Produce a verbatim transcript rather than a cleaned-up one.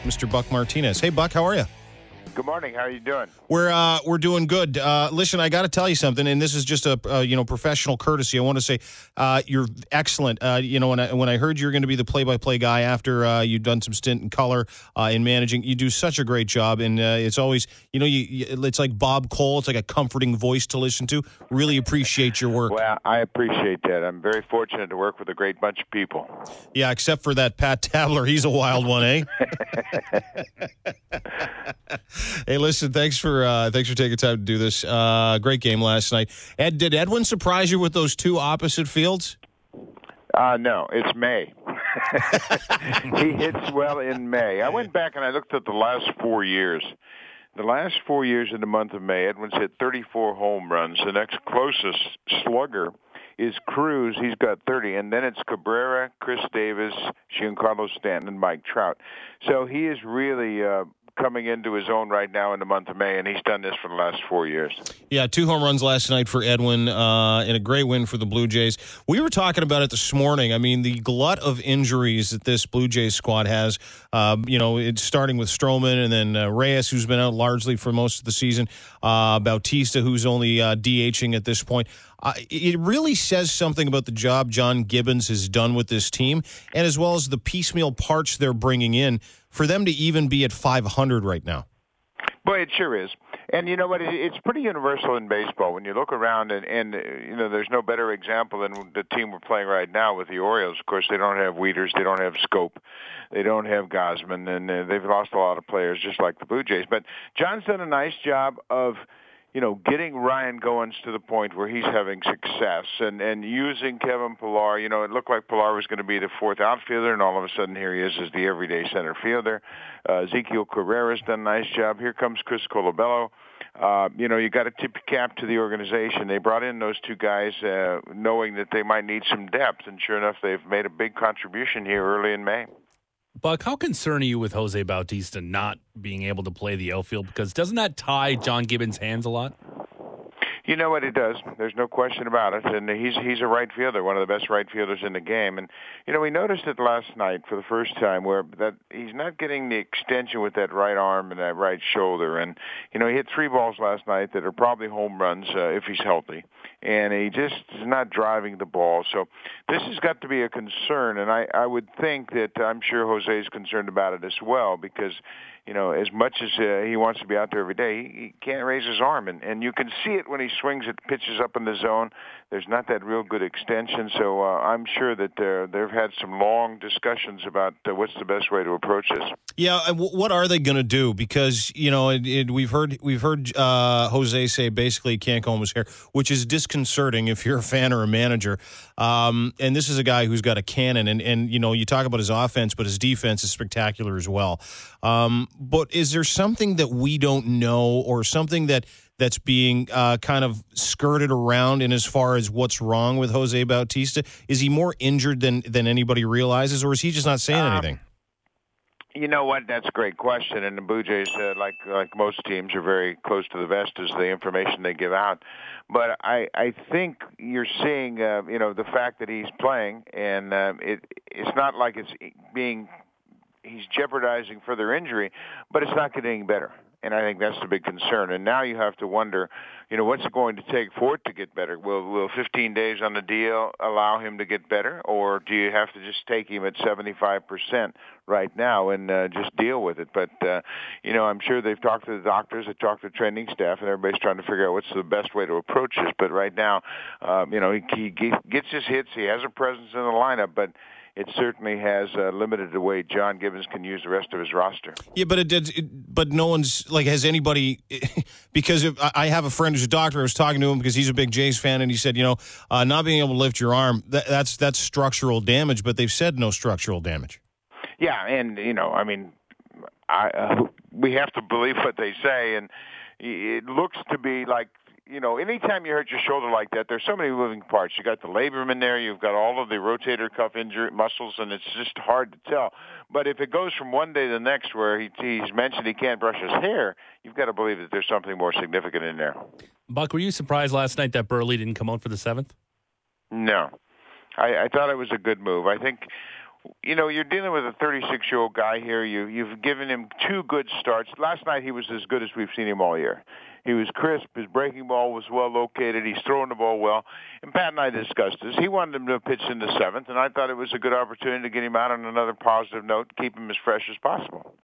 Mister Buck Martinez. Hey, Buck, how are you? Good morning. How are you doing? We're uh, we're doing good. Uh, listen, I got to tell you something, and this is just a uh, you know professional courtesy. I want to say uh, you're excellent. Uh, you know, when I when I heard you were going to be the play-by-play guy after uh, you'd done some stint in color uh, in managing, you do such a great job, and uh, it's always you know you, you it's like Bob Cole. It's like a comforting voice to listen to. Really appreciate your work. Well, I appreciate that. I'm very fortunate to work with a great bunch of people. Yeah, except for that Pat Tabler. He's a wild one, eh? Hey, listen, thanks for uh, thanks for taking time to do this. Uh, great game last night. Ed, did Edwin surprise you with those two opposite fields? Uh, no, it's May. He hits well in May. I went back and I looked at the last four years. The last four years in the month of May, Edwin's hit thirty-four home runs. The next closest slugger is Cruz. He's got thirty. And then it's Cabrera, Chris Davis, Giancarlo Stanton, and Mike Trout. So he is really uh, coming into his own right now in the month of May, and he's done this for the last four years. Yeah, two home runs last night for Edwin, uh, and a great win for the Blue Jays. We were talking about it this morning. I mean, the glut of injuries that this Blue Jays squad has, uh, you know, it's starting with Stroman and then uh, Reyes, who's been out largely for most of the season, uh, Bautista, who's only uh, DHing at this point. Uh, it really says something about the job John Gibbons has done with this team, and as well as the piecemeal parts they're bringing in for them to even be at five hundred right now. Boy, it sure is. And you know what? It's pretty universal in baseball. When you look around, and, and you know, there's no better example than the team we're playing right now with the Orioles. Of course, they don't have Wieters, they don't have Scope, they don't have Gausman, and uh, they've lost a lot of players just like the Blue Jays. But John's done a nice job of, you know, getting Ryan Goins to the point where he's having success and, and using Kevin Pillar. You know, it looked like Pillar was going to be the fourth outfielder, and all of a sudden here he is as the everyday center fielder. Uh, Ezekiel Carrera's done a nice job. Here comes Chris Colabello. Uh, you know, you got to tip your cap to the organization. They brought in those two guys uh, knowing that they might need some depth, and sure enough, they've made a big contribution here early in May. Buck, how concerned are you with Jose Bautista not being able to play the outfield? Because doesn't that tie John Gibbons' hands a lot? You know what, it does. There's no question about it. And he's he's a right fielder, one of the best right fielders in the game. And, you know, we noticed it last night for the first time where that he's not getting the extension with that right arm and that right shoulder. And, you know, he hit three balls last night that are probably home runs uh, if he's healthy. And he just is not driving the ball. So this has got to be a concern. And I, I would think that I'm sure Jose is concerned about it as well because, you know, as much as uh, he wants to be out there every day, he, he can't raise his arm. And, and you can see it when he swings it, pitches up in the zone. There's not that real good extension. So uh, I'm sure that uh, they've had some long discussions about uh, what's the best way to approach this. Yeah, and w- what are they going to do? Because, you know, it, it, we've heard we've heard uh, Jose say basically he can't comb his hair, which is disconcerting if you're a fan or a manager. Um, and this is a guy who's got a cannon. And, and, you know, you talk about his offense, but his defense is spectacular as well. Um, but is there something that we don't know or something that that's being uh, kind of skirted around in as far as what's wrong with Jose Bautista? Is he more injured than, than anybody realizes, or is he just not saying um, anything? You know what? That's a great question. And the Blue Jays, uh, like like most teams, are very close to the vest as the information they give out. But I, I think you're seeing, uh, you know, the fact that he's playing, and uh, it it's not like it's being he's jeopardizing further injury, but it's not getting better. And I think that's the big concern. And now you have to wonder, you know, what's it going to take for it to get better? Will will fifteen days on the deal allow him to get better, or do you have to just take him at seventy-five percent right now and uh, just deal with it? But, uh, you know, I'm sure they've talked to the doctors, they've talked to the training staff, and everybody's trying to figure out what's the best way to approach this. But right now, um, you know, he, he gets his hits, he has a presence in the lineup, but it certainly has uh, limited the way John Gibbons can use the rest of his roster. Yeah, but it did. It, but no one's like, has anybody? Because if, I have a friend who's a doctor. I was talking to him because he's a big Jays fan, and he said, you know, uh, not being able to lift your arm, that, that's that's structural damage. But they've said no structural damage. Yeah, and you know, I mean, I uh, we have to believe what they say, and it looks to be like, you know, anytime you hurt your shoulder like that, there's so many moving parts. You got the labrum in there, you've got all of the rotator cuff injury muscles, and it's just hard to tell. But if it goes from one day to the next where he, he's mentioned he can't brush his hair, you've got to believe that there's something more significant in there. Buck, were you surprised last night that Burley didn't come out for the seventh? No. I, I thought it was a good move. I think you know, you're dealing with a thirty-six-year-old guy here. You, you've given him two good starts. Last night he was as good as we've seen him all year. He was crisp. His breaking ball was well located. He's throwing the ball well. And Pat and I discussed this. He wanted him to pitch in the seventh, and I thought it was a good opportunity to get him out on another positive note, keep him as fresh as possible.